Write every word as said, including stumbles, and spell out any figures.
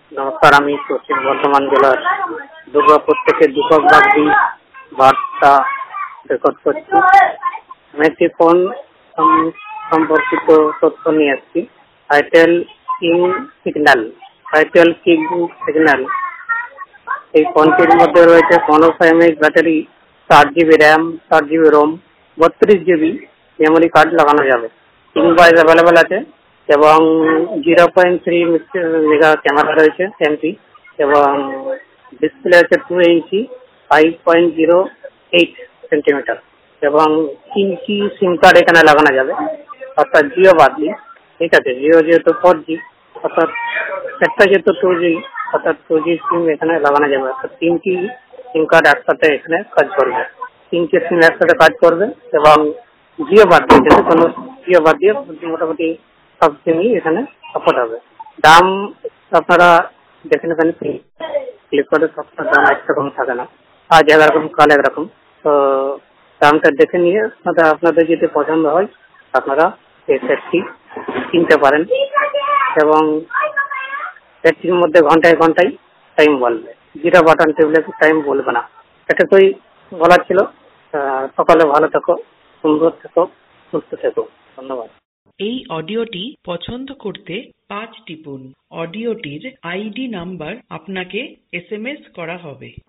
নমস্কার, আমি পশ্চিম বর্ধমান জেলার দুর্গাপুর থেকে দীপক বাগদি বার্তা রেকর্ড করছি। আমি একটি ফোন সম্পর্কিত তথ্য নিয়ে এসেছি। Itel King signal itel King signal এই ফোনটির মধ্যে রয়েছে পনেরোশো এমএইচ ব্যাটারি, চার জিবি র্যাম, চার জিবি রোম, বত্রিশ জিবি মেমোরি কার্ড লাগানো যাবে। কিং ওয়াইজ অ্যাভেলেবেল আছে এবং zero point three mega camera রয়েছে এমপি এবং ডিসপ্লে আছে two inch five point zero eight centimetre এবং তিনটি সিম কার্ড এখানে লাগানো যাবে, অর্থাৎ জিও বাদ দিয়ে। ঠিক আছে, জিও যেহেতু ফোর জি, অর্থাৎ একটা যেহেতু টু জি, অর্থাৎ টু জি সিম এখানে লাগানো যাবে, অর্থাৎ তিনটি সিম কার্ড একসাথে এখানে কাজ করবে। তিনটি সিম একসাথে কাজ করবে এবং জিও বাদ দিয়ে, যেহেতু কোনো জিও বাদ দিয়ে মোটামুটি সব সিমই এখানে সাপোর্ট হবে। দাম আপনারা দেখে নেবেন, ফ্লিপকার্টে সবটার দাম একরকম থাকে না, আজ একরকম কাল একরকম। তো দামটা দেখে নিয়ে আপনাদের আপনাদের যদি পছন্দ হয় আপনারা এই সেটটি কিনতে পারেন এবং সেটটির মধ্যে ঘন্টায় ঘন্টায় টাইম বলবে, জিরো বাটন টিপলে টাইম বলবে না। এটাকেই বলার ছিল। সকালে ভালো থেকো, সুন্দর থেকো, সুস্থ থেকো। ধন্যবাদ। এই অডিওটি পছন্দ করতে পাঁচ টিপুন। অডিওটির আইডি নাম্বার আপনাকে এস এম এস করা হবে।